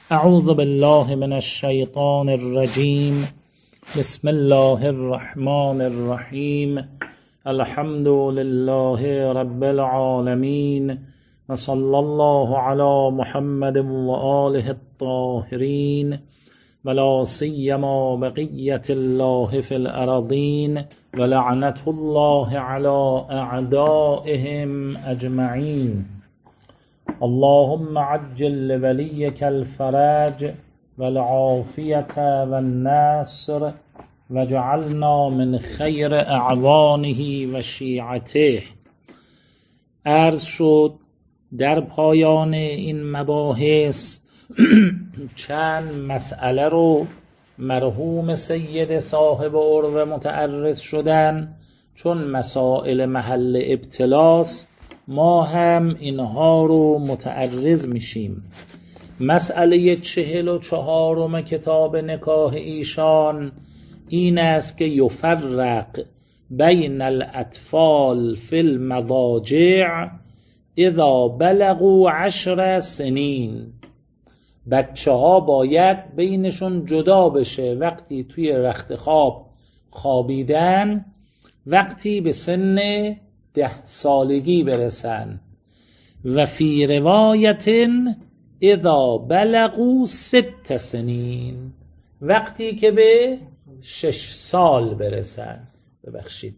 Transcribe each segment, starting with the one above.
اعوذ بالله من الشیطان الرجیم. بسم الله الرحمن الرحیم. الحمد لله رب العالمین و صلی الله علی محمد و آله الطاهرین و لا سیما بقیة الله فی الارضین و لعنة الله علی اعدائهم اجمعین. اللهم عجل لوليك الفرج والعافية والنصر وجعلنا من خیر اعوانه و شیعته. عرض شد در پایان این مباحث چند مسئله رو مرحوم سید صاحب عروه متعرض شدن. چون مسائل محل ابتلاس ما هم اینها رو متعرض میشیم. مسئله 44 کتاب نکاح ایشان این است که یفرق بین الاطفال فی المضاجع اذا بلغوا 10 سنین. بچه ها باید بینشون جدا بشه وقتی توی رخت خواب خوابیدن، وقتی به سن 10 سالگی برسن. و فی روایت اذا بلغوا 6 سنین، وقتی که به 6 سال برسن. ببخشید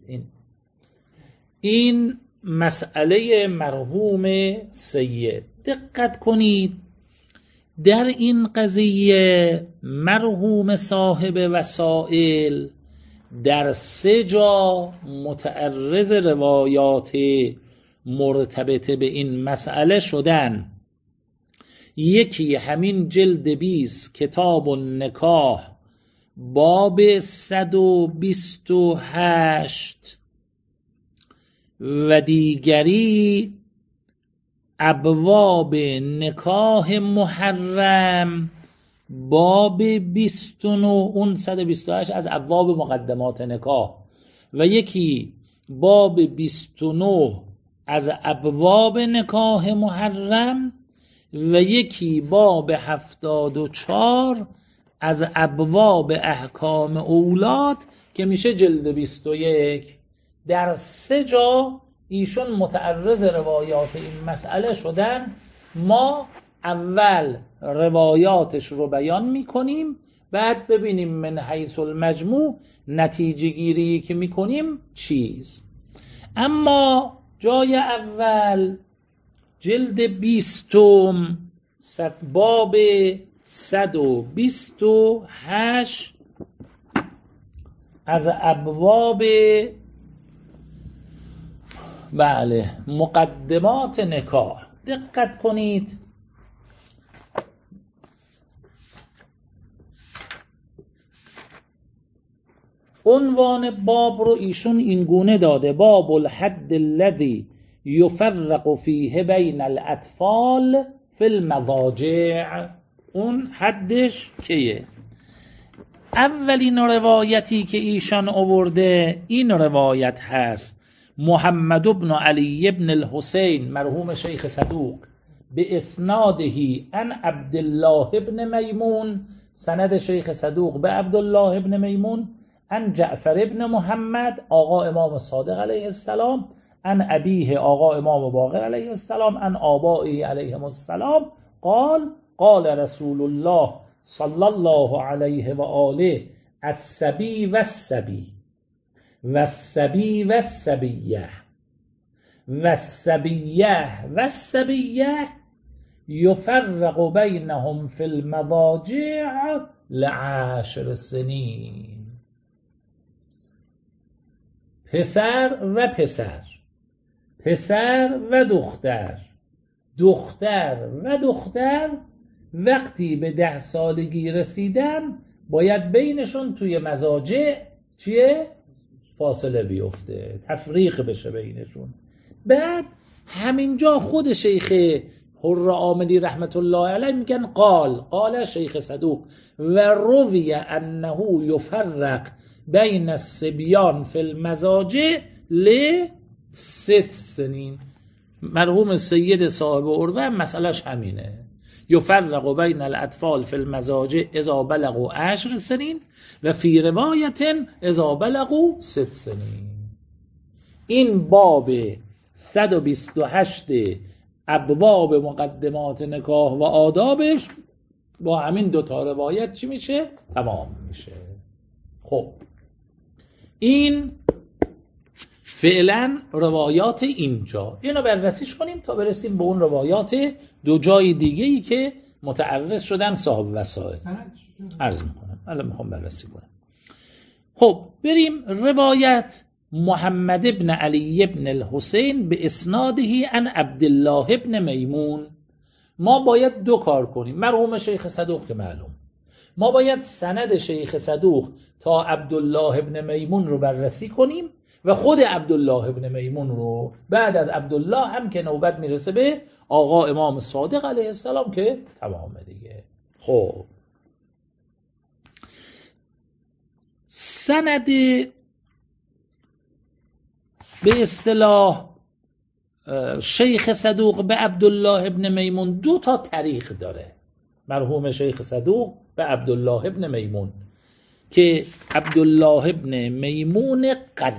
این مسئله مرحوم سید. دقت کنید در این قضیه مرحوم صاحب وسائل در 3 جا متعرض روایات مرتبط به این مسئله شدن. یکی همین جلد 20 کتاب النکاح باب 128 و دیگری ابواب نکاح محرم باب 29. اون 128 از ابواب مقدمات نکاح و یکی باب 29 از ابواب نکاح محرم و یکی باب 74 از ابواب احکام اولاد که میشه جلد 21. در 3 جا ایشون متعرض روایات این مسئله شدن. ما اول روایاتش رو بیان میکنیم، بعد ببینیم من حیث المجموع نتیجه گیری که میکنیم چیز. اما جای اول جلد 20 باب 128 از ابواب مقدمات نکاح. دقت کنید عنوان باب رو ایشون این گونه داده: باب الحد الذی یفرق فیه بین الاطفال فی المضاجع. اون حدش کیه؟ اولین روایتی که ایشان آورده این روایت هست: محمد بن علی بن الحسین مرحوم شیخ صدوق به اسنادهی عن عبدالله بن میمون، سند شیخ صدوق به عبدالله بن میمون، عن جعفر بن محمد آقا امام صادق علیه السلام، عن ابیه آقا امام باقر علیه السلام، عن آبائه علیهم السلام قال قال رسول الله صلی الله علیه و آله الصبی و الصبی و الصبی و الصبیه و الصبیه و الصبیه یفرق بینهم فی المضاجع ل10 سنین. پسر و پسر، پسر و دختر، دختر و دختر وقتی به 10 سالگی رسیدن باید بینشون توی مضاجع چیه؟ فاصله بیفته، تفریق بشه بینشون. بعد همینجا خود شیخ حر عاملی رحمت الله علیه میگن قال شیخ صدوق و روی انه یفرق بین الصبیان فی المضاجع ل6 سنین. مرحوم سید صاحب عروه مسئلهش همینه. یفرق بین الاطفال فی المضاجع اذا بلغوا 10 سنین و فی روایت اذا بلغوا 6 سنین. این باب 128 ابواب مقدمات نکاح و آدابش با همین دوتا روایت چی میشه؟ تمام میشه. خب این فعلا روایات اینجا، اینو بررسیش کنیم تا برسیم به اون روایات دو جای دیگه‌ای که متعرض شدن صاحب وسائل. عرض میکنم الان میخوام بررسی کنم. خب بریم روایت محمد ابن علی ابن الحسین به اسناده عن عبدالله ابن میمون. ما باید دو کار کنیم. مرحوم شیخ صدوق که معلوم، ما باید سند شیخ صدوق تا عبدالله ابن میمون رو بررسی کنیم و خود عبدالله ابن میمون رو، بعد از عبدالله هم که نوبت میرسه به آقا امام صادق علیه السلام که تمامه دیگه. خب سند به اصطلاح شیخ صدوق به عبدالله ابن میمون دو تا طریق داره. مرحوم شیخ صدوق به عبدالله ابن میمون که عبدالله ابن میمون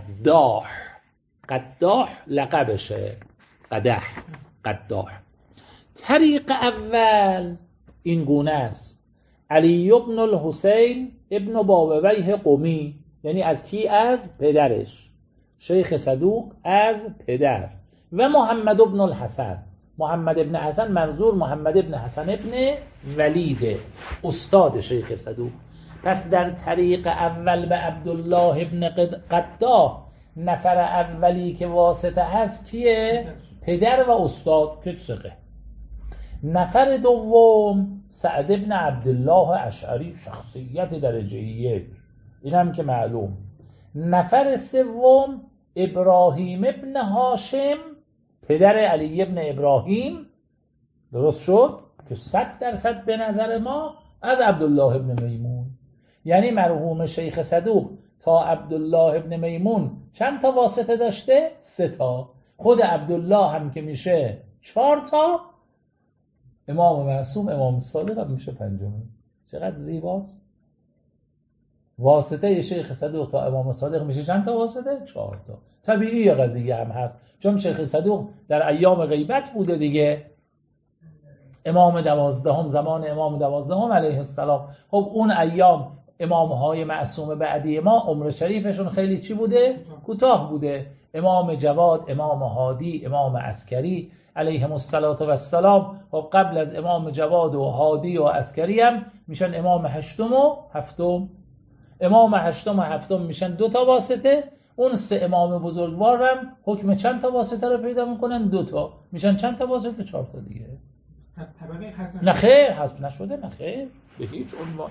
قداح لقبشه، قداح. طریق اول این گونه است: علی ابن الحسین ابن بابویه قمی، یعنی از کی؟ از پدرش، شیخ صدوق از پدر، و محمد ابن الحسن. محمد ابن حسن منظور محمد ابن حسن ابن ولید، استاد شیخ صدوق. پس در طریق اول به عبدالله ابن قداح نفر اولی که واسطه هست کیه؟ پدر و استاد که ثقه. نفر دوم سعد ابن عبدالله اشعری، شخصیت درجه 1، این هم که معلوم. نفر سوم ابراهیم ابن هاشم، پدر علی ابن ابراهیم، درست شد، که 100% به نظر ما از عبدالله ابن میمون. یعنی مرحوم شیخ صدوق تا عبدالله ابن میمون چند تا واسطه داشته؟ 3 تا. خود عبدالله هم که میشه 4 تا، امام معصوم امام صادق هم میشه 5. چقدر زیباست. واسطه شیخ صدوق تا امام صادق میشه چند تا واسطه؟ 4 تا. طبیعی قضیه هم هست، چون شیخ صدوق در ایام غیبت بوده دیگه، امام 12 زمان امام 12 علیه السلام. خب اون ایام امامهای معصوم بعدی ما عمر شریفشون خیلی چی بوده؟ کوتاه بوده. امام جواد، امام هادی، امام عسکری علیهم السلام، خب قبل از امام جواد و هادی و عسکری هم میشن امام 8 و 7. امام 8 و 7 میشن 2 تا واسطه. اون 3 امام بزرگوار هم حکم چند تا واسطه رو پیدا میکنن؟ 2 تا. میشن چند تا واسطه؟ 4 تا دیگه. نه خیر، حذف نشده، نه خیر، به هیچ عنوان.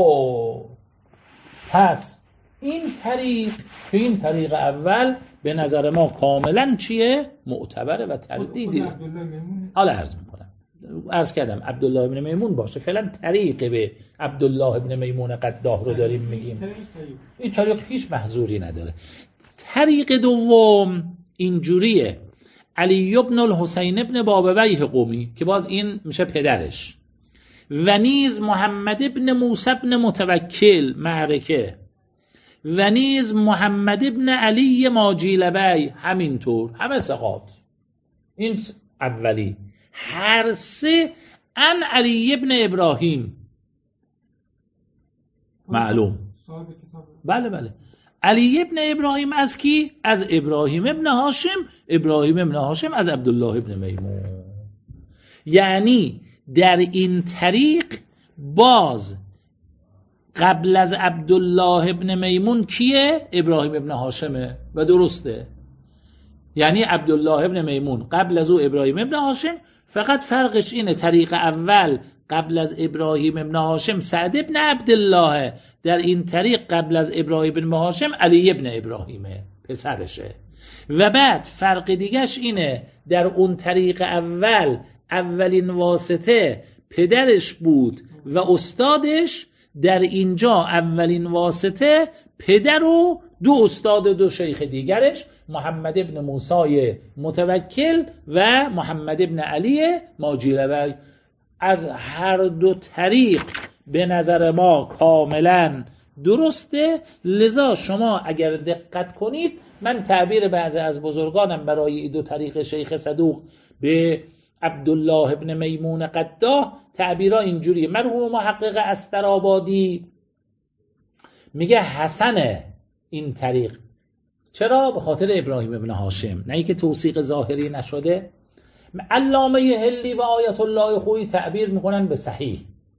پس این طریق که این طریق اول به نظر ما کاملا چیه؟ معتبره و تردیدی. حالا عرض کردم عبدالله ابن میمون باشه، فعلا طریق به عبدالله ابن میمون قداح رو داریم میگیم. این طریق هیچ محظوری نداره. طریق دوم اینجوریه: علی ابن الحسین ابن بابویه قمی، که باز این میشه پدرش، و نیز محمد ابن موسی ابن متوکل معرکه، و نیز محمد ابن علی ماجیلبی، همینطور همه ثقات. این اولی. هر 3 ان علی ابن ابراهیم معلوم. بله علی ابن ابراهیم از کی؟ از ابراهیم ابن هاشم. ابراهیم ابن هاشم از عبدالله ابن میمون. یعنی در این طریق باز قبل از عبدالله ابن میمون کیه؟ ابراهیم ابن هاشمه و درسته. یعنی عبدالله ابن میمون قبل از او ابراهیم ابن هاشم، فقط فرقش اینه طریق اول قبل از ابراهیم ابن هاشم سعد ابن عبدالله، در این طریق قبل از ابراهیم ابن هاشم علی ابن ابراهیمه، پسرشه. و بعد فرق دیگهش اینه در اون طریق اول اولین واسطه پدرش بود و استادش، در اینجا اولین واسطه پدر و 2 استاد 2 شیخ دیگرش، محمد ابن موسی متوکل و محمد ابن علی ماجیلبی. از هر دو طریق به نظر ما کاملا درسته. لذا شما اگر دقت کنید، من تعبیر بعضی از بزرگانم برای این دو طریق شیخ صدوق به عبدالله ابن میمون قداح تعبیرها اینجوریه. مرحوم محقق استرآبادی میگه حسن این طریق. چرا؟ به خاطر ابراهیم ابن هاشم، نه اینکه توثیق ظاهری نشده. علامه هلی و آیت الله خویی تعبیر میکنن به صحیح.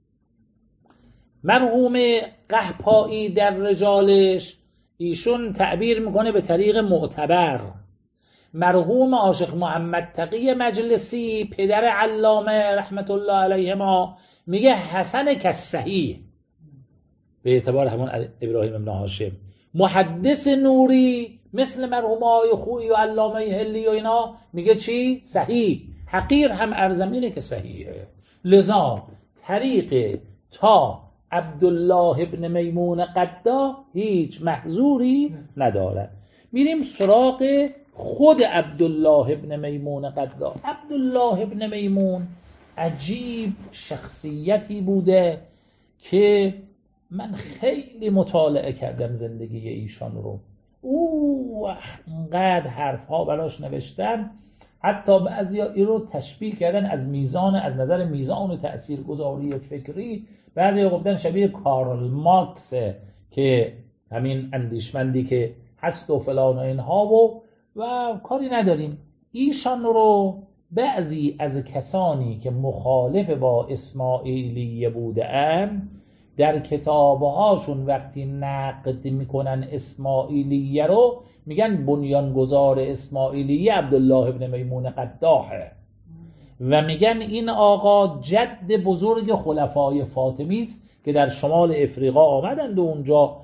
مرحوم قحطایی در رجالش ایشون تعبیر میکنه به طریق معتبر. مرحوم عاشق محمد تقی مجلسی پدر علامه رحمت الله علیهما میگه حسن کالصحیح به اعتبار همون ابراهیم ابن هاشم. محدث نوری مثل مرحوم آقای خویی و علامه هلی و اینا میگه چی؟ صحیح. حقیر هم ارزمینه که صحیحه. لذا طریق تا عبدالله ابن میمون قداح هیچ محظوری نداره. میریم سراغ خود عبدالله ابن میمون قداح. عبدالله ابن میمون عجیب شخصیتی بوده که من خیلی مطالعه کردم زندگی ایشان رو. انقدر حرفها براش نوشتن، حتی بعضیا این رو تشبیه کردن از نظر میزان و تأثیرگذاری فکری، بعضیا گفتن شبیه کارل مارکس که همین اندیشمندی که هست و فلان و اینها و کاری نداریم. ایشان رو بعضی از کسانی که مخالف با اسماعیلیه بودن در کتابهاشون وقتی نقد میکنن اسماعیلیه رو میگن بنیانگذار اسماعیلیه عبدالله ابن میمون قداحه و میگن این آقا جد بزرگ خلفای فاطمی است که در شمال افریقا آمدند و اونجا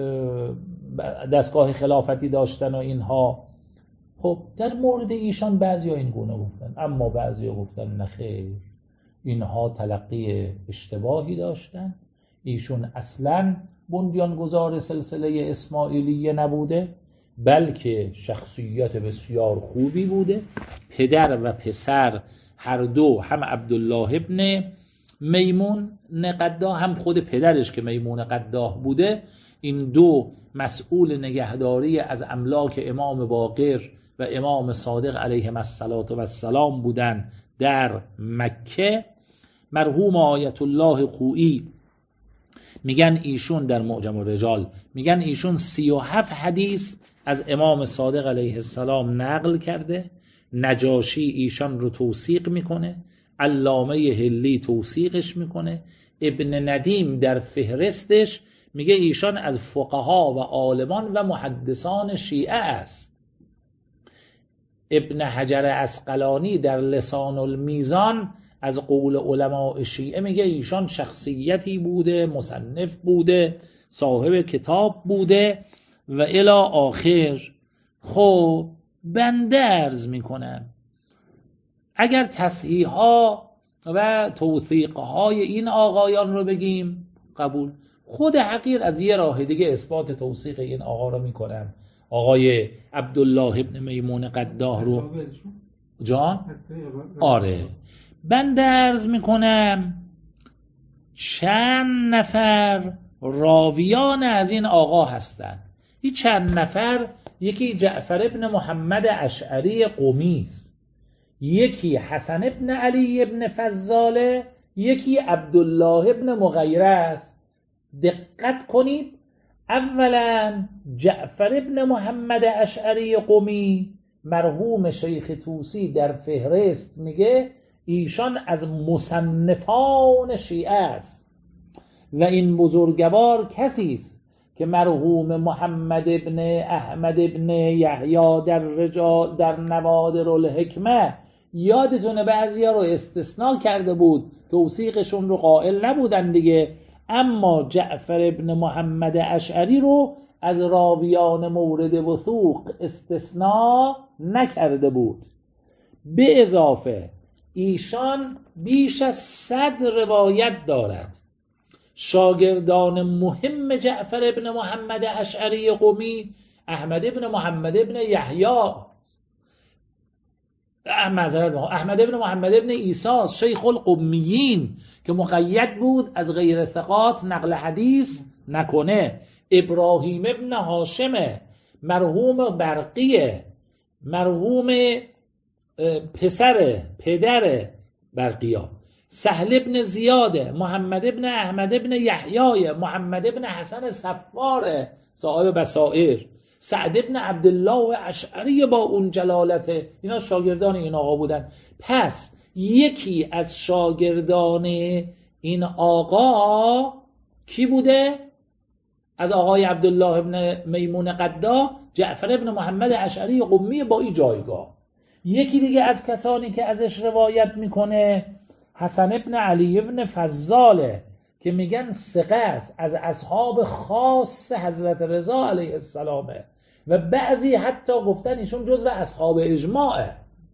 دستگاه خلافتی داشتن و اینها. خب در مورد ایشان بعضیا این گونه گفتن، اما بعضیا گفتن نخیر، اینها تلقی اشتباهی داشتن. ایشون اصلا بنیانگذار سلسله اسماعیلیه نبوده، بلکه شخصیت بسیار خوبی بوده. پدر و پسر هر دو، هم عبدالله ابن میمون قداح هم خود پدرش که میمون قداح بوده، این دو مسئول نگهداری از املاک امام باقر و امام صادق علیهم السلام بودن در مکه. مرحوم آیت الله خویی میگن ایشون در معجم الرجال میگن ایشون 37 حدیث از امام صادق علیه السلام نقل کرده. نجاشی ایشان رو توثیق میکنه، علامه هلی توثیقش میکنه، ابن ندیم در فهرستش میگه ایشان از فقها و عالمان و محدثان شیعه است. ابن حجر عسقلانی در لسان المیزان از قول علماء شیعه میگه ایشان شخصیتی بوده، مصنف بوده، صاحب کتاب بوده و الی آخر. خب بنده عرض میکنم اگر تصحیح ها و توثیق های این آقایان رو بگیم قبول، خود حقیر از یه راه دیگه اثبات توثیق این آقا رو میکنم. آقای عبدالله ابن میمون قداح رو جان؟ آره. بنده عرض میکنم چند نفر راویان از این آقا هستن. این چند نفر، یکی جعفر ابن محمد اشعری قمی است، یکی حسن ابن علی ابن فضاله، یکی عبدالله ابن مغیره است. دقت کنید، اولا جعفر ابن محمد اشعری قمی مرحوم شیخ طوسی در فهرست میگه ایشان از مصنفان شیعه است و این بزرگوار کسی است که مرحوم محمد ابن احمد ابن یحیی در رجال در نوادر الحکمه، یادتونه بعضیا رو استثناء کرده بود، توثیقشون رو قائل نبودن دیگه، اما جعفر ابن محمد اشعری رو از راویان مورد وثوق استثناء نکرده بود. به اضافه ایشان بیش از 100 روایت دارد. شاگردان مهم جعفر ابن محمد اشعری قمی احمد ابن محمد ابن یحیی، احمد ابن محمد ابن عیسی شیخ القمیین که مقید بود از غیر ثقات نقل حدیث نکنه. ابراهیم ابن هاشم مرحوم برقیه، مرحوم پدر برقیا. سهل ابن زیاده، محمد ابن احمد ابن یحیی، محمد ابن حسن صفار صاحب بصائر، سعد ابن عبدالله اشعری با اون جلالته، اینا شاگردان این آقا بودن. پس یکی از شاگردان این آقا کی بوده؟ از آقای عبدالله ابن میمون قدا، جعفر ابن محمد اشعری قمی با این جایگاه. یکی دیگه از کسانی که ازش روایت میکنه حسن ابن علی ابن فضاله که میگن ثقه است، از اصحاب خاص حضرت رضا علیه السلامه و بعضی حتی گفتن ایشون جزو اصحاب اجماعه.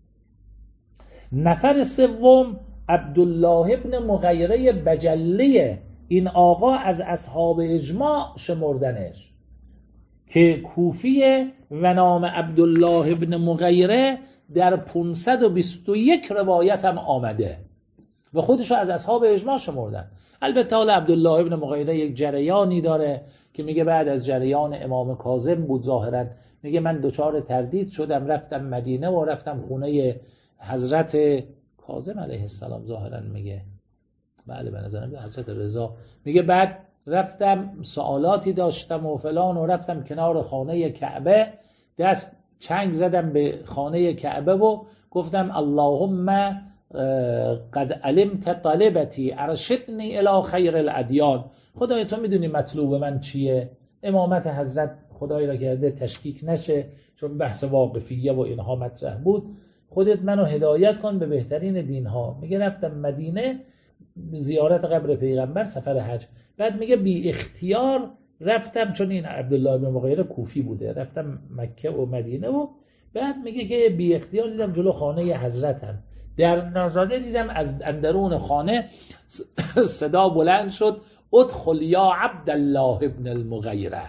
نفر سوم عبدالله ابن مغیره بجلیه، این آقا از اصحاب اجماع شمردنش که کوفیه و نام عبدالله ابن مغیره در 521 روایت هم آمده و خودشو از اصحاب اجماع شمردن. البته حالا عبدالله ابن مغیره یک جریانی داره که میگه بعد از جریان امام کاظم بود ظاهرا، میگه من دچار تردید شدم رفتم مدینه و رفتم خونه حضرت کاظم علیه السلام ظاهرا، میگه بله به نظرم حضرت رضا، میگه بعد رفتم سوالاتی داشتم و فلان و رفتم کنار خانه کعبه، دست چنگ زدم به خانه کعبه و گفتم اللهم قد علمت طلبتی ارشدنی الی خیر الادیان، خدای تو میدونی مطلوب من چیه، امامت حضرت خدای را کرده تشکیک نشه چون بحث واقفیه و اینها مطرح بود، خودت منو هدایت کن به بهترین دینها. میگه رفتم مدینه زیارت قبر پیغمبر سفر حج، بعد میگه بی اختیار رفتم، چون این عبدالله بن مغیره کوفی بوده، رفتم مکه و مدینه و بعد میگه که بی اختیار دیدم جلو خانه حضرتم، در نظاره دیدم از اندرون خانه صدا بلند شد ادخل یا عبدالله ابن المغیره.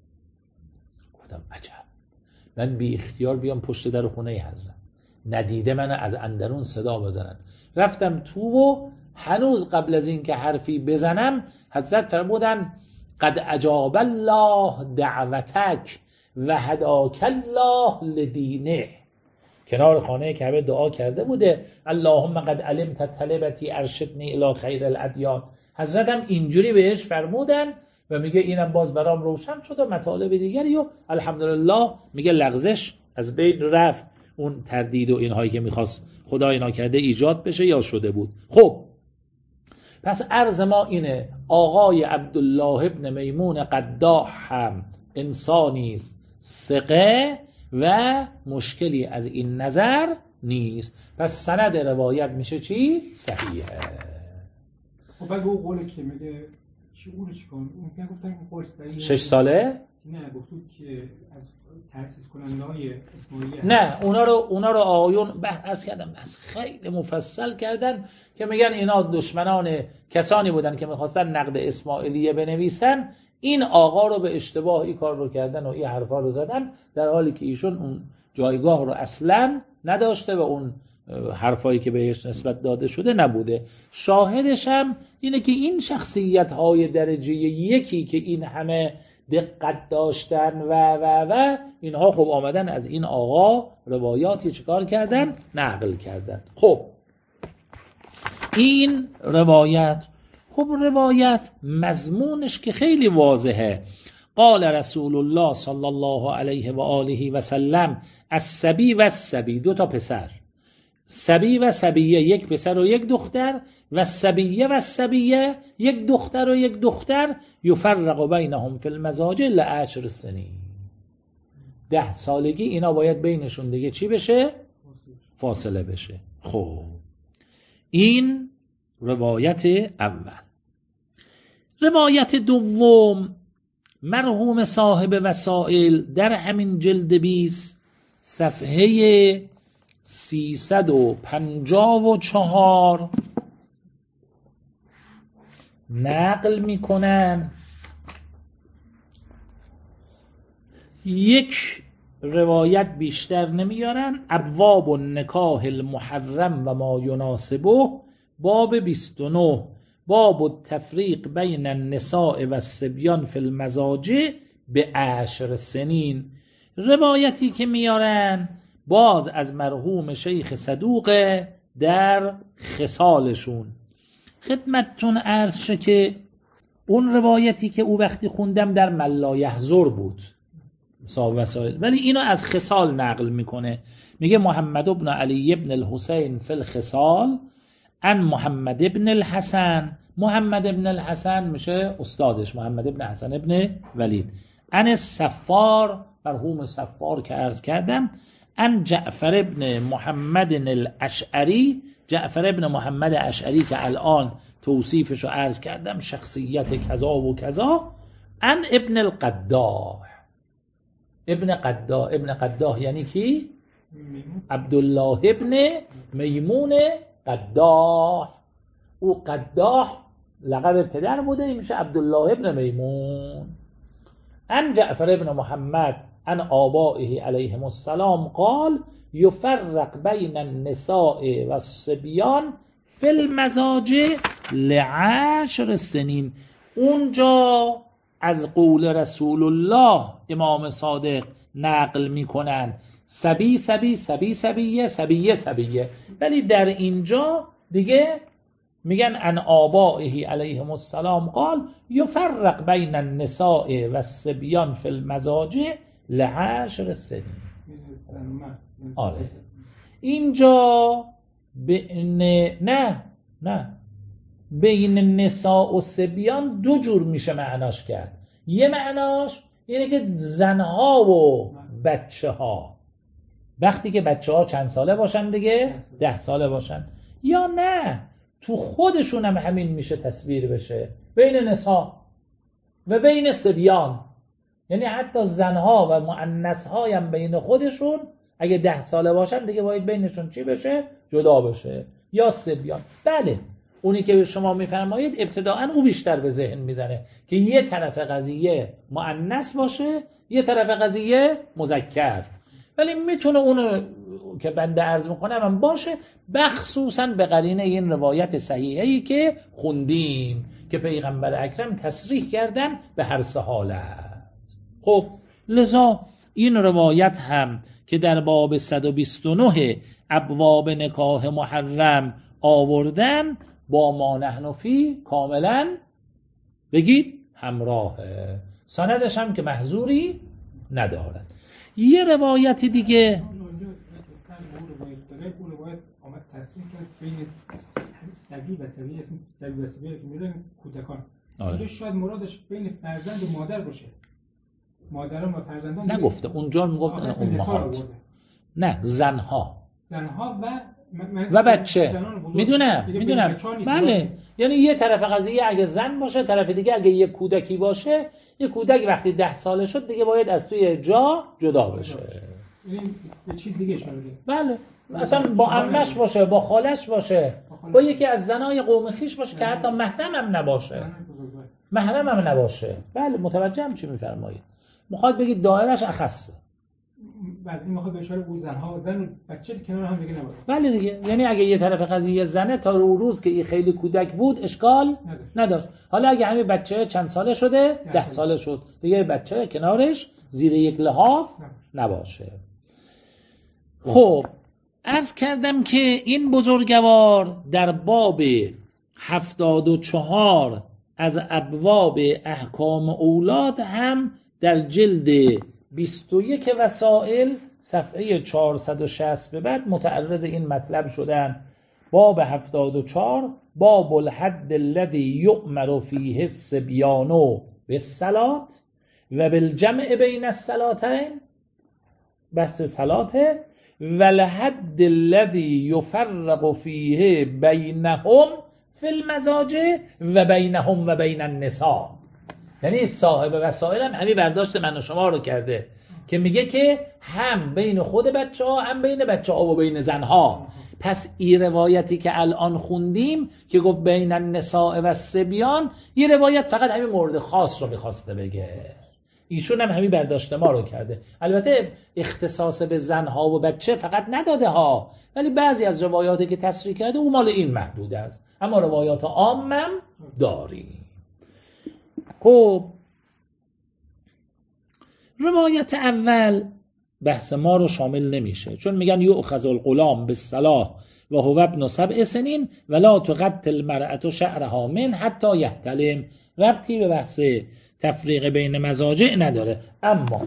گفتم عجب، من بی اختیار بیام پشت در خونه حضرت، ندیده من از اندرون صدا بزنن، رفتم تو و هنوز قبل از این که حرفی بزنم حضرت فرمودن قد اجاب الله دعوتک و هداک الله لدینه. کنار خانه کعبه دعا کرده بوده اللهم قد علمت طلبتی ارشدنی الی خیر الادیان، حضرت هم اینجوری بهش فرمودن و میگه اینم باز برام روشن شد و مطالب دیگری و الحمدلله میگه لغزش از بین رفت، اون تردید و اینهایی که میخواست خدا اینا کرده ایجاد بشه یا شده بود. خب پس عرض ما اینه آقای عبدالله ابن میمون قداح هم انسانی است ثقه و مشکلی از این نظر نیست، پس سند روایت میشه چی؟ صحیحه. خب اگه اون قوله که میگه شعور چیکار؟ اون که گفتن که قول صحیحه 6 ساله؟ نه گفتود که از تأسیس کننده‌های اسماعیلی نه، اونا رو آیون بحث کردن، بس خیلی مفصل کردن که میگن اینا دشمنان کسانی بودن که میخواستن نقد اسماعیلیه بنویسن، این آقا رو به اشتباه این کار رو کردن و این حرفا رو زدن، در حالی که ایشون اون جایگاه رو اصلا نداشته و اون حرفایی که بهش نسبت داده شده نبوده. شاهدش هم اینه که این شخصیت‌های درجه یکی که این همه دقت داشتن و اینها خب آمدن از این آقا روایاتی چکار کردن؟ نقل کردن. خب این روایت، خب روایت مضمونش که خیلی واضحه. قال رسول الله صلی الله علیه و آله و سلم الصبی و الصبی، 2 تا پسر، صبی و صبیه، یک پسر و یک دختر، و صبیه و صبیه، یک دختر و یک دختر، یفرق بینهم فی المزاج الا 10 سنین، 10 سالگی اینا باید بینشون دیگه چی بشه؟ فاصله بشه. خب این روایت اول. روایت دوم مرحوم صاحب وسائل در همین جلد 20 صفحه 354 نقل میکنن یک روایت بیشتر نمیارن. ابواب النکاح المحرم و ما یناسبه، باب 29، باب التفریق بین النساء و الصبیان فی المضاجع ب10 سنین. روایتی که میارن باز از مرحوم شیخ صدوق در خصالشون. خدمتتون عرض شه که اون روایتی که او وقتی خوندم در من لا یحضر بود صاحب وسائل، ولی اینو از خصال نقل میکنه. میگه محمد ابن علی ابن الحسین فی الخصال ان محمد ابن الحسن، محمد ابن الحسن میشه استادش، محمد ابن حسن ابن ولید، ان الصفار، مرحوم صفار که عرض کردم، ان جعفر ابن محمد الاشعری، جعفر ابن محمد اشعری که الان توصیفشو عرض کردم، شخصیت کذا و کذا، ان ابن القداح، ابن قداح یعنی کی؟ عبدالله ابن میمون قداح. او قداح لقب پدر بوده، این میشه عبدالله ابن میمون. ان جعفر ابن محمد ان آبائه علیهم السلام قال یفرق بین النساء و الصبیان فی المضاجع ل10 سنین. اونجا از قول رسول الله امام صادق نقل میکنن سبیه، ولی در اینجا دیگه میگن ان آبائه علیهم السلام قال یفرق بین النساء و الصبیان فی المضاجع ل10 سنین. آره اینجا بین النساء و صبیان دو جور میشه معناش کرد. یه معناش اینه که زنها و بچه ها، وقتی که بچه ها چند ساله باشن دیگه 10 ساله باشن، یا نه تو خودشون هم همین میشه تصویر بشه بین نساء و بین صبیان، یعنی حتی زنها و مؤنث‌ها هم بین خودشون اگه 10 ساله باشن دیگه باید بینشون چی بشه؟ جدا بشه، یا صبیان. بله اونی که به شما میفرمایید ابتداءً او بیشتر به ذهن میزنه که یه طرف قضیه مؤنث باشه یه طرف قضیه مذکر، ولی میتونه اونو که بنده عرض میکنم هم باشه، بخصوصاً به قرینه این روایت صحیحه‌ای که خوندیم که پیغمبر اکرم تصریح کردن به هر سه حالت. خب لذا این روایت هم که در باب 129 ابواب نکاح محرم آوردن با ما نحن فی کاملا بگید همراهه، سندش هم که محظوری ندارد. یه روایت دیگه اون روایت آمد تصریح کرد بین سبی و سبیه که میرن کودکان. آره. شاید مرادش بین فرزند و مادر باشه، مادران و فرزندان نگفته اونجا، میگفت امهات، نه زنها و بچه. میدونم بله، یعنی یه طرف قضیه اگه زن باشه، طرف دیگه اگه یه کودکی باشه، یه کودک وقتی 10 ساله شد دیگه باید از توی جا جدا بشه. این یه چیز دیگه شده. بله اصلا با عمش باشه، با خالش باشه، با یکی از زنای قوم خویش باشه که حتی محرم هم نباشه. بله متوجهم چی میفرمایید. میخواد بگید دایرش اخصه. بعد این میخواد به اشاره به زنها و زن و بچه کنار هم دیگه نباشه. بله دیگه، یعنی اگه یه طرف قضیه زنه تا روز که این خیلی کودک بود اشکال نداشت. حالا اگه همین بچه چند ساله شده 10 ساله شد دیگه بچه کنارش زیر یک لحاف نباشه. خب عرض کردم که این بزرگوار در باب 74 از ابواب احکام اولاد هم در جلد 21 وسائل صفحه 460 به بعد متعرض این مطلب شدن. باب 74 باب الحد الذي یؤمر فیه الصبیان بالصلاة و بالجمع بین الصلاتین، بس صلاته، و الحد الذي یفرق فیه بینهم فی المضاجع و بینهم و بین النساء. یعنی صاحب وسائل هم همین برداشت من و شما رو کرده که میگه که هم بین خود بچه ها هم بین بچه ها و بین زن ها. پس این روایتی که الان خوندیم که گفت بین النساء و الصبیان، یه روایت فقط همین مورد خاص رو میخواسته بگه، ایشون هم همین برداشت ما رو کرده. البته اختصاص به زنها و بچه فقط نداده ها، ولی بعضی از روایاتی که تصریح کرده اون مال این محدود است، اما روایات عامم داریم. خب روایت اول بحث ما رو شامل نمیشه، چون میگن یؤخذ الغلام بالصلاح و هو ابن 7 سنین ولا تقتل المرأة شعرها من حتی یحتلم. ربطی به بحث تفریق بین مضاجع نداره. اما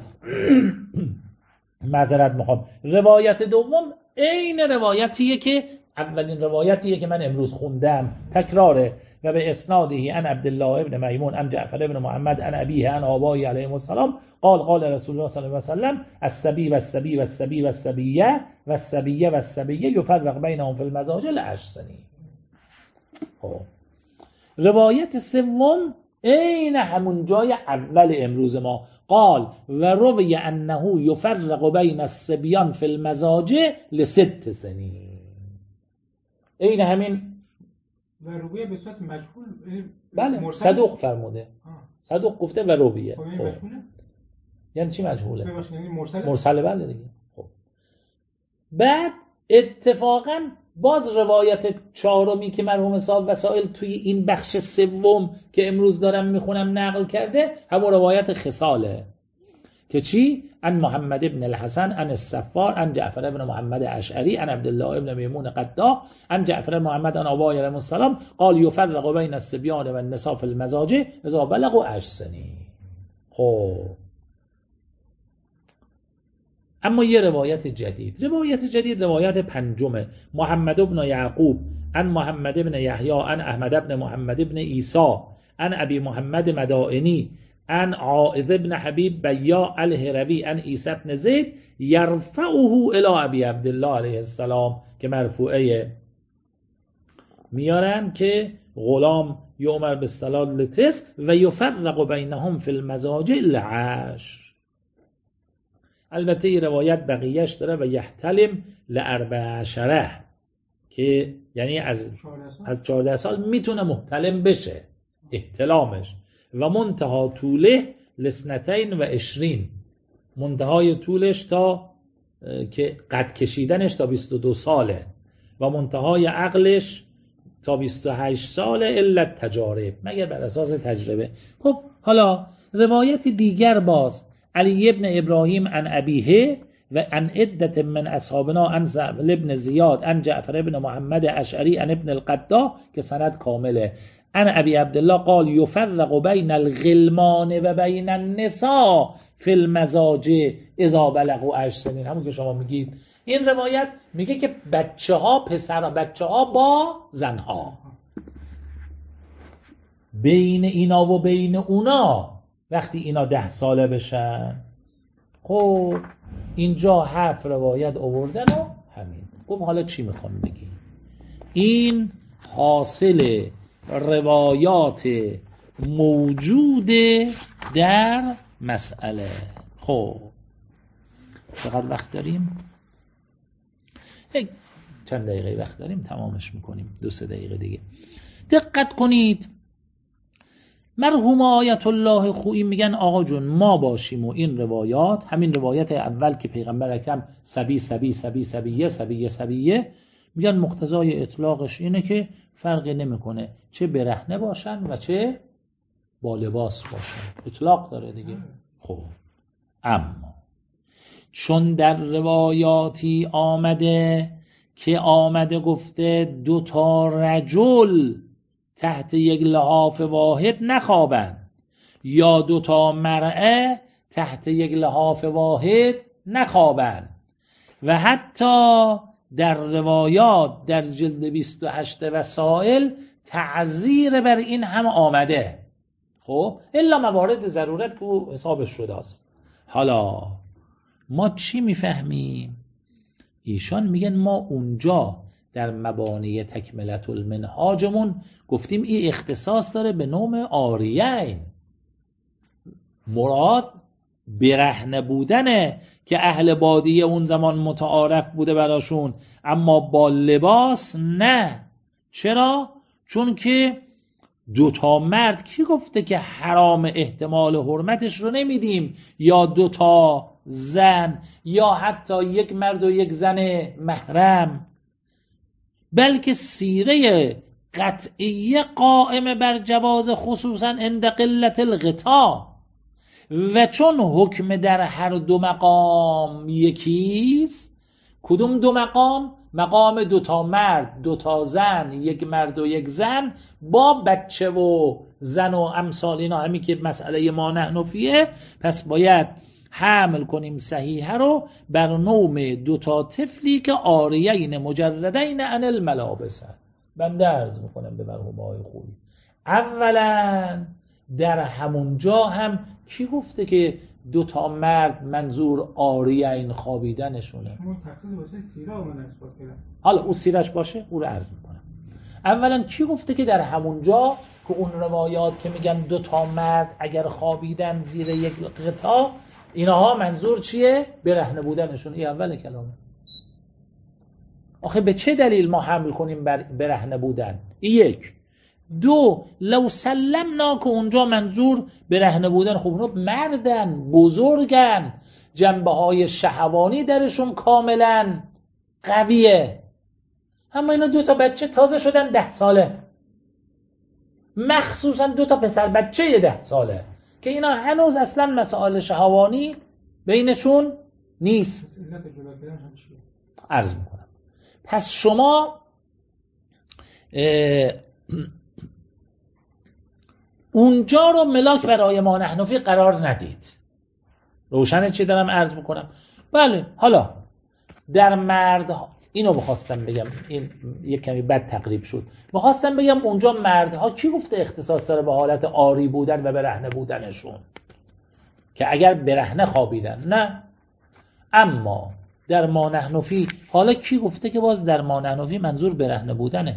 معذرت میخوام، روایت دوم عین روایتیه که اولین روایتیه که من امروز خوندم، تکراره، و به اسنادی ان عبدالله ابن میمون ان جعفر ابن محمد ان ابیه ان آبایی علیهم السلام قال رسول الله صلی الله علیه و سلم السبی و السبی و السبی و السبیه و السبیه و السبیه یفرق بینهم فی المضاجع ل8 سنین. روایت سوم عین همون جای اول امروز ما، قال و روی انه یفرق بین الصبیان فی المضاجع ل6 سنین. عین همین و رویه به صورت مجهول. بله صدوق فرموده. صدوق گفته و رویه. یعنی چی مجهوله؟ مرسله. بله دیگه. خب بعد اتفاقا باز روایت چهارمی که مرحوم صاحب وسائل توی این بخش سوم که امروز دارم میخونم نقل کرده، همون روایت خصاله که چی؟ ان محمد ابن الحسن ان الصفار ان جعفر ابن محمد اشعری ان عبدالله ابن میمون قداح ان جعفر محمد ان آبای علیهم السلام قال یفرق بین الصبیان و النساء فی المضاجع اذا بلغوا 8 سنین. خب اما یه روایت جدید، روایت پنجمه، محمد ابن یعقوب ان محمد ابن یحیی ان احمد ابن محمد ابن عیسی ان ابی محمد مدائنی ان عائذ ابن حبیب بیا الهروی ان عیسی ابن زید یرفعه الی ابی عبدالله علیه السلام، که مرفوعه میارن که غلام یؤمر بالصلاة لتس و یفرق بینهم فی المضاجع ل10. البته این روایت بقیهش داره و یحتلم ل14 که یعنی از 14 سال میتونه محتلم بشه، احتلامش، و منتها طوله ل22، منتهای طولش تا که قد کشیدنش تا 22 ساله و منتهای عقلش تا 28 ساله الا تجارب، مگر بر اساس تجربه. خب حالا روایت دیگر باز علی ابن ابراهیم عن ابیه و عن عدت من اصحابنا عن سهل ابن زیاد عن جعفر ابن محمد اشعری عن ابن القداح که سند کامله، عن ابی عبدالله قال یفرق بین الغلمان و بین النساء فی المضاجع اذا بلغوا 8 سنین. همون که شما میگید. این روایت میگه که بچه ها با زنها، بین اینا و بین اونا وقتی اینا 10 ساله بشن. خب اینجا 7 روایت آوردن و همین. خب حالا چی میخوام بگی؟ این حاصل روایات موجود در مسئله. خب چقدر وقت داریم؟ چند دقیقه وقت داریم، تمامش میکنیم، 2-3 دقیقه دیگه. دقت کنید، مرحوم آیت الله خویی میگن آقا جون ما باشیم و این روایات، همین روایت اول که پیغمبر اکرم سبیه میگن مقتضای اطلاقش اینه که فرقی نمیکنه چه برهنه باشن و چه با لباس باشن، اطلاق داره دیگه. خب اما چون در روایاتی آمده گفته 2 رجل تحت یک لحاف واحد نخوابن یا 2 مرأه تحت یک لحاف واحد نخوابن، و حتی در روایات در جلد 28 وسائل تعزیر بر این هم آمده. خب الا موارد ضرورت که حسابش شده است. حالا ما چی میفهمیم؟ ایشان میگن ما اونجا در مبانی تکملة المنهاجمون گفتیم این اختصاص داره به نوم آریین، مراد برهنه بودنه که اهل بادیه اون زمان متعارف بوده براشون، اما با لباس نه. چرا؟ چون که دوتا مرد کی گفته که حرام احتمال حرمتش رو نمیدیم، یا دوتا زن، یا حتی یک مرد و یک زن محرم، بلکه سیره قطعیه قائم بر جواز خصوصا عند قلت الغطا، و چون حکم در هر دو مقام یکیست. کدوم دو مقام؟ مقام دوتا مرد، دوتا زن، یک مرد و یک زن با بچه و زن و امثال اینا، همین که مسئله ما نحنفیه. پس باید حمل کنیم صحیحه رو بر نوم دوتا طفلی که عاریین مجردین عن الملابس. بنده عرض میکنم به مرحوم های خوبی، اولا در همون جا هم کی گفته که دوتا مرد منظور عاریین خوابیدنشونه؟ حالا اون سیرش باشه او رو عرض میکنم. اولا کی گفته که در همون جا که اون روایات که میگن دوتا مرد اگر خوابیدن زیر یک غطا، اینها منظور چیه؟ برهنه بودنشون. این اول کلامه. آخه به چه دلیل ما حمل کنیم بر برهنه بودن؟ این یک. دو، لو سلمنا که اونجا منظور برهنه بودن، خب اونا مردن، بزرگن، جنبه های شهوانی درشون کاملا قویه، اما اینا دوتا بچه تازه شدن 10 ساله، مخصوصا دوتا پسر بچه 10 ساله که اینا هنوز اصلا مسائل شهوانی بینشون نیست. عرض میکنم پس شما اونجا رو ملاک برای ما نحنفی قرار ندید. روشنه چی دارم عرض میکنم؟ بله. حالا در مردها اینو بخواستم بگم، این یک کمی بد تقریب شد، بخواستم بگم اونجا مردها کی گفته اختصاص داره به حالت عاری بودن و برهنه بودنشون، که اگر برهنه خوابیدن نه. اما در ما نحنفی حالا کی گفته که باز در ما نحنفی منظور برهنه بودنه؟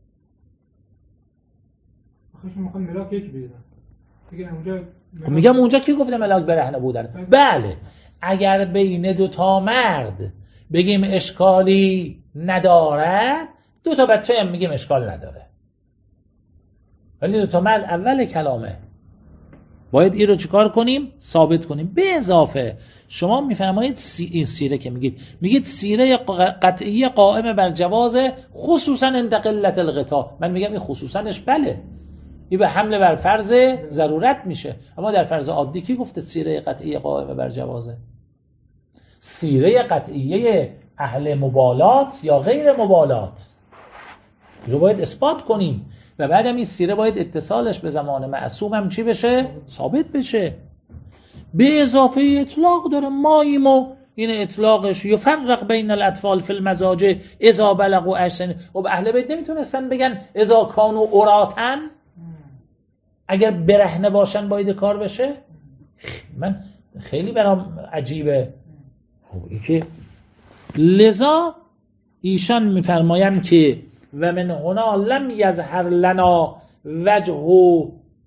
میگم اونجا کی گفته ملاک برهنه بودن؟ بله، اگر بین دوتا مرد بگیم اشکالی ندارد، دوتا بچه هم میگیم اشکال نداره، ولی دوتا مرد اول کلامه. باید این رو چیکار کنیم؟ ثابت کنیم. به اضافه شما میفرمایید این سیره که میگید سیره قطعیه قائم بر جواز خصوصا عند قلت الغطا. من میگم این خصوصاش بله، این به حمله بر فرض ضرورت میشه، اما در فرض عادی کی گفته سیره قطعیه قائم بر جوازه؟ سیره قطعیه اهل مبالات یا غیر مبالات رو باید اثبات کنیم، و بعد هم این سیره باید اتصالش به زمان معصوم هم چی بشه؟ ثابت بشه. به اضافه اطلاق داره ماییم و این اطلاقش یفرق بین الاطفال فی المزاج اذا بلغوا اشن. و اهل بیت نمیتونستن بگن اذا کانوا عراتن، اگر برهنه باشن باید کار بشه؟ من خیلی برام عجیبه. که لذا ایشان میفرمایند که و من هنا لم یظهر لنا وجه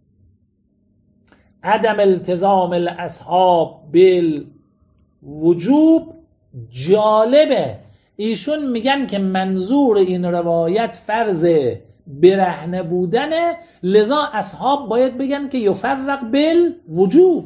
عدم التزام الاصحاب بالوجوب. جالبه ایشون میگن که منظور این روایت فرض برهنه بودنه، لذا اصحاب باید بگن که یفرق بالوجوب،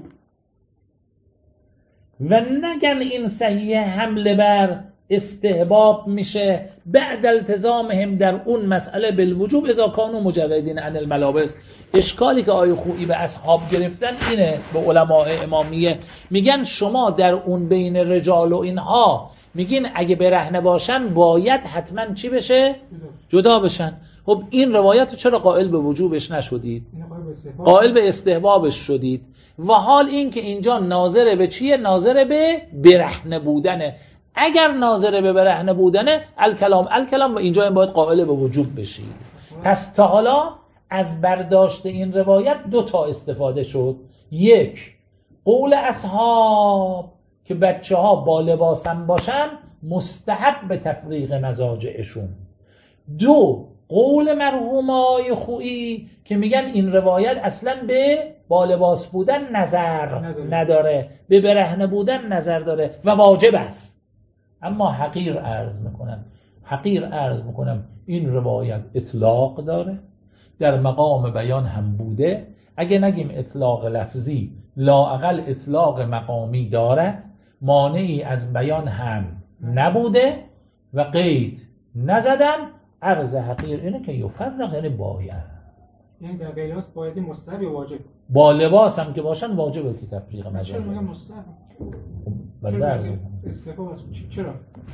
و نگن این صحیح حمله بر استحباب میشه بعد التزامهم در اون مسئله بالوجوب اذا کانوا مجردین عن الملابس. اشکالی که آیه خویی به اصحاب گرفتن اینه، به علماء امامیه میگن شما در اون بین رجال و اینها میگین اگه برهنه باشن باید حتما چی بشه؟ جدا بشن. خب این روایت چرا قائل به وجوبش نشدید؟ قائل به استحبابش شدید. و حال این که اینجا ناظر به چیه؟ ناظر به برهنه بودنه. اگر ناظر به برهنه بودنه الکلام و اینجا باید قائل به وجوب بشید. پس تا حالا از برداشت این روایت 2 تا استفاده شد. یک، قول اصحاب که بچه ها با لباسم باشن مستحب به تفریق مزاجعشون. 2، قول مرحومای خویی که میگن این روایت اصلا به با لباس بودن نظر نداره، به برهنه بودن نظر داره و واجب است. اما حقیر عرض میکنم این روایت اطلاق داره در مقام بیان هم بوده، اگه نگیم اطلاق لفظی لااقل اطلاق مقامی دارد، مانعی از بیان هم نبوده و قید نزدن. عرض حقیر اینه که یفرق یعنی باید، یعنی در قیاس باید مستحب یا واجب؟ با لباس هم که باشن واجبه که تفریق مجال. چرا میگم مستحب؟ بنده عرض چرا؟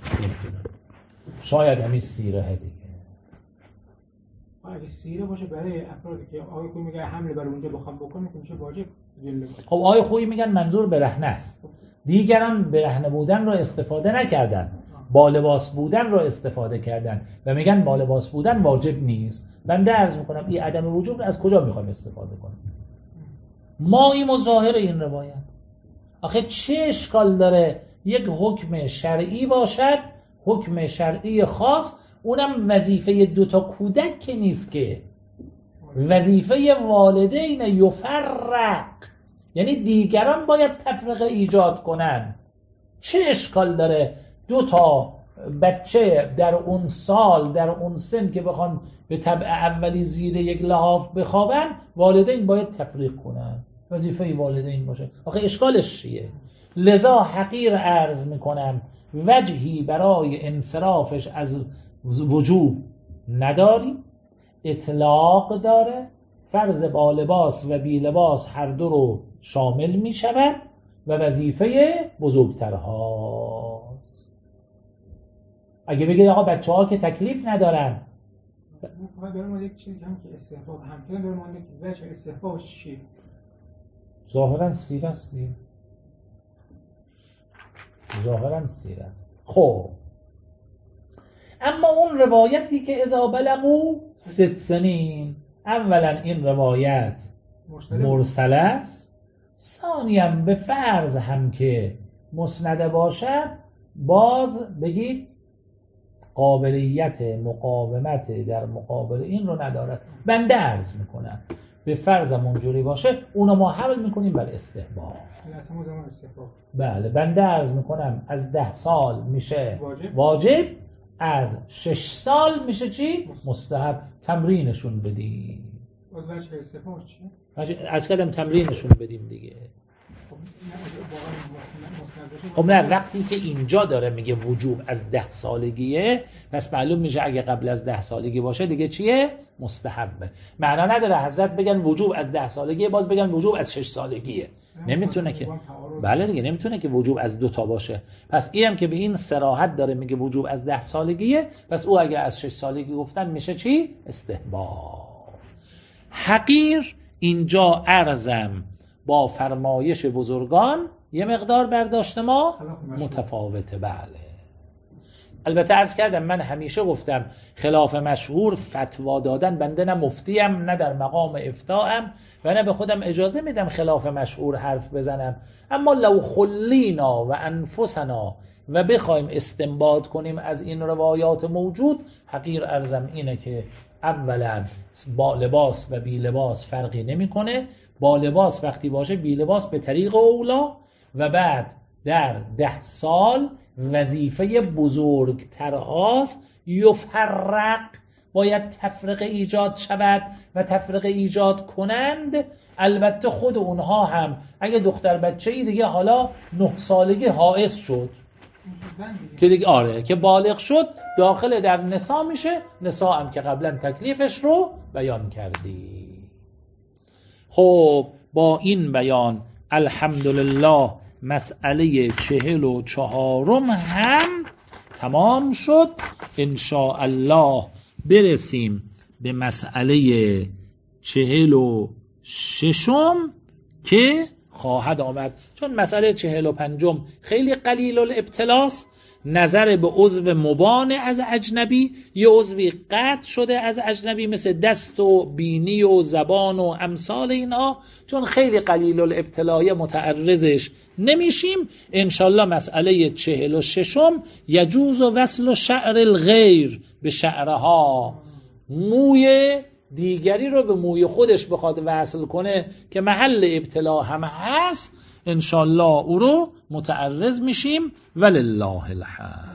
شاید همین سیره دیگه. اگه سیره باشه برای افرادی که آقای خویی میگه حمله بر اونجا بخوام بکنه که میشه واجب. خب آقای خویی میگن منظور برهنه است، دیگران برهنه بودن رو استفاده نکردن، با لباس بودن رو استفاده کردن و میگن با لباس بودن واجب نیست. بنده عرض میکنم این عدم وجوب از کجا میخوایم استفاده کنیم؟ ما این ظاهر این روایت. آخه چه اشکال داره یک حکم شرعی باشد، حکم شرعی خاص، اونم وظیفه دوتا کودک که نیست، که وظیفه والدین یفرق، یعنی دیگران باید تفرقه ایجاد کنن. چه اشکال داره دوتا بچه در اون سال در اون سن که بخوان به طبع اولی زیر یک لحاف بخوابن، والدین باید تفریق کنن، وظیفه والدین باشه. آخه اشکالش چیه؟ لذا حقیر عرض میکنم وجهی برای انصرافش از وجوب نداری، اطلاق داره، فرض با لباس و بی لباس هر دو رو شامل می شود و وظیفه بزرگترهاست. اگه بگید آقا بچه ها که تکلیف ندارن، فقط دارم یک چیزی هم که استحباب همکنه دارم آنده که وجه استحبابش چیه؟ ظاهرا سیره است دیگه، ظاهرا سیره است. خب اما اون روایتی که اذا بلغوا 6 سنین، اولا این روایت مرسل است، ثانیاً به فرض هم که مسند باشد باز بگید قابلیت مقاومت در مقابل این رو ندارد. بنده عرض میکنم به فرض اونجوری باشه اونو ما حمل میکنیم بر استحباب. بله بنده عرض میکنم از 10 سال میشه واجب، از 6 سال میشه چی؟ مستحب. تمرینشون بدیم. از کدام تمرینشون بدیم دیگه. خب نه، وقتی که اینجا داره میگه وجوب از 10 سالگیه، پس معلوم میشه اگه قبل از 10 سالگی باشه دیگه چیه؟ مستحبه. معنا نداره حضرت بگن وجوب از 10 سالگیه باز بگن وجوب از 6 سالگیه. نمیتونه که. بله دیگه نمیتونه که وجوب از 2 تا باشه. پس اینم که به این صراحت داره میگه وجوب از 10 سالگیه، پس او اگه از 6 سالگی گفتن میشه چی؟ استحباب. حقیر اینجا عرضم با فرمایش بزرگان یه مقدار برداشت ما متفاوته. بله البته عرض کردم من همیشه گفتم خلاف مشهور فتوا دادن، بنده نه مفتیم نه در مقام افتاام و نه به خودم اجازه میدم خلاف مشهور حرف بزنم، اما لو خلینا و انفسنا و بخوایم استنباط کنیم از این روایات موجود، حقیر عرضم اینه که اولا با لباس و بی لباس فرقی نمیکنه، با لباس وقتی باشه بی لباس به طریق اولا، و بعد در 10 سال وظیفه بزرگتر هاست یفرق، باید تفرقه ایجاد شود و تفرقه ایجاد کنند. البته خود اونها هم اگه دختر بچه‌ای دیگه حالا 9 سالگی حائض شد که دیگه آره که بالغ شد داخل در نساء میشه، نساء هم که قبلا تکلیفش رو بیان کردی. خب با این بیان الحمدلله مسئله 44 هم تمام شد. ان شاء الله برسیم به مسئله 46 که خواهد آمد، چون مسئله 45 خیلی قلیل الابتلاس، نظر به عضو مبان از اجنبی، یه عضوی قطع شده از اجنبی مثل دست و بینی و زبان و امثال اینها، چون خیلی قلیل الابتلای متعرضش نمیشیم. انشالله مسئله 46 یجوز وصل شعر الغیر به شعرها، موی دیگری رو به موی خودش بخواد وصل کنه که محل ابتلا هم هست، انشالله او رو متعرض میشیم. ولله الحمد.